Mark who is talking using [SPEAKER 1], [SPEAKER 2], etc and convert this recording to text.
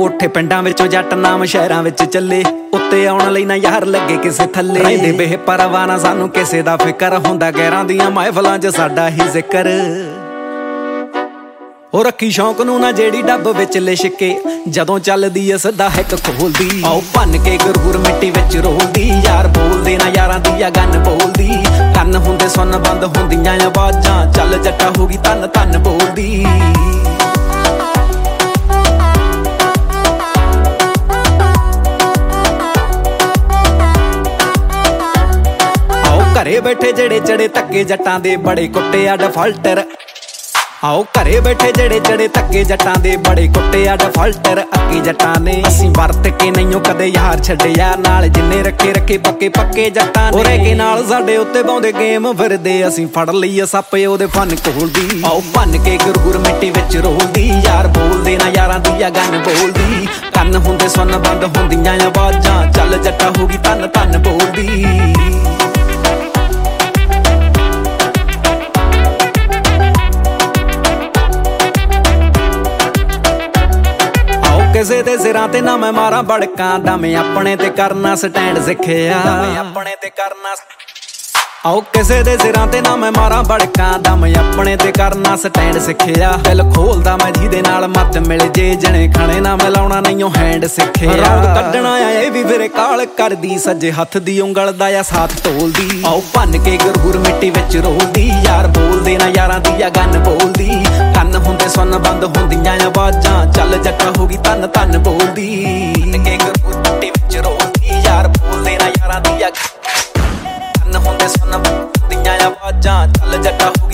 [SPEAKER 1] ਉੱਠੇ ਪਿੰਡਾਂ ਵਿੱਚੋਂ ਜੱਟ ਨਾਮ ਸ਼ਹਿਰਾਂ ਵਿੱਚ ਚੱਲੇ, ਉੱਤੇ ਆਉਣ ਲਈ ਨਾ ਯਾਰ ਲੱਗੇ ਕਿਸੇ ਥੱਲੇ। ਰਹਿੰਦੇ ਬੇਹ ਪਰਵਾਨਾ ਸਾਨੂੰ ਕਿਸੇ ਦਾ ਫਿਕਰ, ਹੁੰਦਾ ਗੈਰਾਂ ਦੀਆਂ ਮਹਿਫਲਾਂ 'ਚ ਸਾਡਾ ਹੀ ਜ਼ਿਕਰ। ਉਹ ਰੱਖੀ ਸ਼ੌਂਕ ਨੂੰ ਨਾ ਜਿਹੜੀ ਡੱਬ ਵਿੱਚ ਲਿਸ਼ਕੇ, ਜਦੋਂ ਚੱਲਦੀ ਐ ਸਿੱਧਾ ਹਿੱਕ ਖੋਲਦੀ। ਆਓ ਭੰਨ ਕੇ ਗਰੂਰ ਮਿੱਟੀ ਵਿੱਚ ਰੋਲਦੀ, ਯਾਰ ਬੋਲਦੇ ਨਾ ਯਾਰਾਂ ਦੀ ਆ ਗੰਨ ਬੋਲਦੀ। ਕੰਨ ਹੁੰਦੇ ਸੁਣ ਬੰਦ ਹੁੰਦੀਆਂ ਆਵਾਜ਼ਾਂ, ਚੱਲ ਜੱਟਾ ਹੋ ਗਈ ਧੰਨ ਧੰਨ ਬੋਲਦੀ। ਘਰੇ ਬੈਠੇ ਜਿਹੜੇ ਚੜੇ ਧੱਕੇ ਜੱਟਾਂ ਦੇ ਬੜੇ ਕੁੱਟੇ ਆ ਡਿਫਾਲਟਰ। ਆਓ ਘਰੇ ਬੈਠੇ ਜਿਹੜੇ ਚੜੇ ਧੱਕੇ ਜੱਟਾਂ ਦੇ ਬੜੇ ਕੁੱਟੇ ਆ ਡਿਫਾਲਟਰ। ਅੱਗੇ ਜੱਟਾਂ ਨੇ ਅਸੀਂ ਵਰਤ ਕੇ ਨਹੀਂਓ ਕਦੇ ਯਾਰ ਛੱਡਿਆ, ਨਾਲ ਜਿੰਨੇ ਰੱਖੇ ਰੱਖੇ ਪੱਕੇ ਪੱਕੇ ਜੱਟਾਂ ਨੇ। ਉਰੇ ਕੇ ਨਾਲ ਸਾਡੇ ਉੱਤੇ ਪਾਉਂਦੇ ਗੇਮ ਫਿਰਦੇ, ਅਸੀਂ ਫੜ ਲਈਏ ਸੱਪ ਉਹਦੇ ਫਨ ਕੋਲਦੀ। ਆਓ ਭੰਨ ਕੇ ਗਰੂਰ ਮਿੱਟੀ ਵਿੱਚ ਰੋਲਦੀ, ਯਾਰ ਬੋਲਦੇ ਨਾ ਯਾਰਾਂ ਦੀ ਆ ਗੰਨ ਬੋਲਦੀ। ਕੰਨ ਹੁੰਦੇ ਸੁਣ ਬੰਦ ਹੁੰਦੀਆਂ ਆਵਾਜ਼ਾਂ, ਚੱਲ ਜੱਟਾ ਹੋ ਗਈ ਧੰਨ ਧੰਨ ਬੋਲਦੀ। ਕਿਸੇ ਦੇ ਸਿਰਾਂ ਤੇ ਨਾ ਮੈਂ ਮਾਰਾਂ ਬੜਕਾਂ, ਦਮ ਆਪਣੇ ਤੇ ਕਰਨਾ ਸਟੈਂਡ ਸਿੱਖਿਆ। ਆਪਣੇ ਤੇ ਕਰਨਾ ਆਓ ਕਿਸੇ ਦੇ ਸਿਰਾਂ ਤੇ ਨਾ ਮੈਂ ਮਾਰਾਂ ਬੜਕਾਂ, ਦਮ ਆਪਣੇ ਤੇ ਕਰਨਾ ਸਟੈਂਡ ਸਿੱਖਿਆ। ਦਿਲ ਖੋਲਦਾ ਮੈਂ ਜਿਹਦੇ ਨਾਲ ਮੱਤ ਮਿਲ ਜੇ, ਜਣੇ ਖਾਣੇ ਨਾ ਮਿਲਾਉਣਾ ਨਹੀਂਓ ਹੈਂਡ ਸਿੱਖਿਆ। ਰੌਂਦ ਕੱਢਣਾ ਆ ਇਹ ਵੀ ਵੀਰੇ ਕਾਲ ਕਰਦੀ, ਸੱਜੇ ਹੱਥ ਦੀ ਉਂਗਲ ਦਾ ਆ ਸਾਥ ਤੋਲਦੀ। ਆਓ ਭੰਨ ਕੇ ਗਰੂਰ ਮਿੱਟੀ ਵਿੱਚ ਰੋਲਦੀ, ਯਾਰ ਬੋਲਦੇ ਨਾ ਯਾਰਾਂ ਦੀ ਆ ਗੰਨ ਬੋਲਦੀ। ਕੰਨ ਹੁੰਦੇ ਸੁਣ ਬੰਦ ਹੁੰਦੀਆਂ ਆਵਾਜ਼ਾਂ, ਚੱਲ ਜੱਟਾ ਹੋ ਗਈ ਧੰਨ ਧੰਨ ਬੋਲਦੀ। ਭੰਨ ਕੇ ਗਰੂਰ ਮਿੱਟੀ ਵਿੱਚ ਰੋਲਦੀ, ਯਾਰ ਬੋਲਦੇ ਨਾ ਯਾਰਾਂ ਦੀ ਆ ਹੁੰਦੇ ਸੁਣ ਦੀਆਂ ਆਵਾਜ਼ਾਂ, ਚੱਲ ਜੱਟਾ ਹੋ